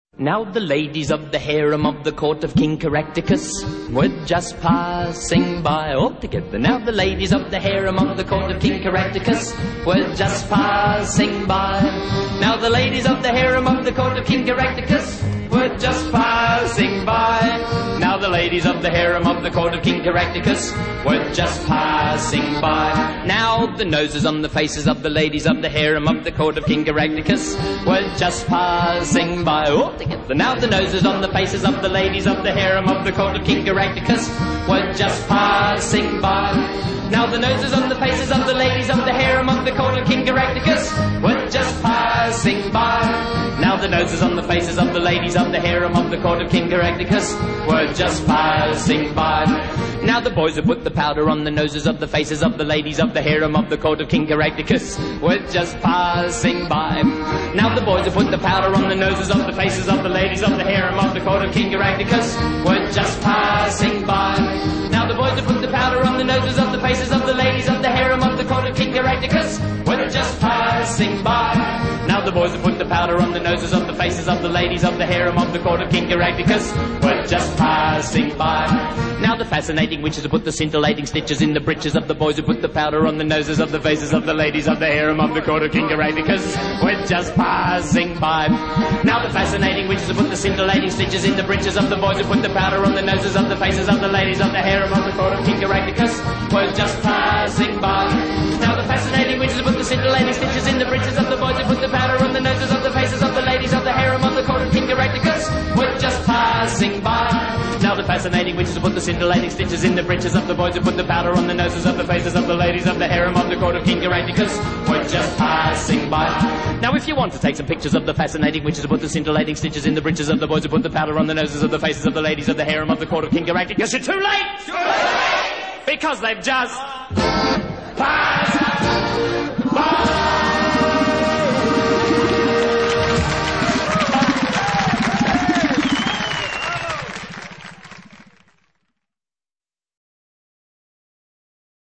Now the ladies of the harem of the court of King Caractacus were just passing by all together. Now the ladies of the harem of the court of King Caractacus were just passing by. Now the ladies of the harem of the court of King Caractacus were just passing by. Now the ladies of the harem of the court of King Caractacus were just passing by. Now the noses on the faces of the ladies of the harem of the court of King Caractacus were just passing by all together. Now the noses on the faces of the ladies of the harem of the court of King Caractacus were just passing by. Now the noses on the faces of the ladies of the harem of the court of King Caractacus were just passing by. Now the noses on the faces of the ladies of the harem of the court of King Caractacus were just passing by. Now the boys who put the powder on the noses of the faces of the ladies of the harem of the court of King Caractacus were just passing by. Now the boys who put the powder on the noses of the faces of the ladies of the harem of the court of King Caractacus were just passing by. Now the boys who put the powder on the noses of the faces of the ladies of the harem of the court of King Caractacus were just passing by. Now the boys who put the powder on the noses of the faces of the ladies of the harem of the court of King Caractacus were just passing by. Now the fascinating witches who put the scintillating stitches in the breeches of the boys who put the powder on the noses of the faces of the ladies of the harem of the court of King Caractacus were just passing by. Now the fascinating witches who put the scintillating stitches in the breeches of the boys who put the powder on the noses of the faces of the ladies of the harem of the court of King Caractacus were just passing by. Now the fascinating witches who put the scintillating stitches in the breeches of the boys who put the powder on the noses of the faces of the ladies of the harem of the court of King Caractacus were just passing by. Now the fascinating witches who put the scintillating stitches in the breeches of the boys who put the powder on the noses of the faces of the ladies of the harem of the court of King Caractacus were just passing by. Now if you want to take some pictures of the fascinating witches who put the scintillating stitches in the breeches of the boys who put the powder on the noses of the faces of the ladies of the harem of the court of King Caractacus, you're too late! Too late! Because they've just passed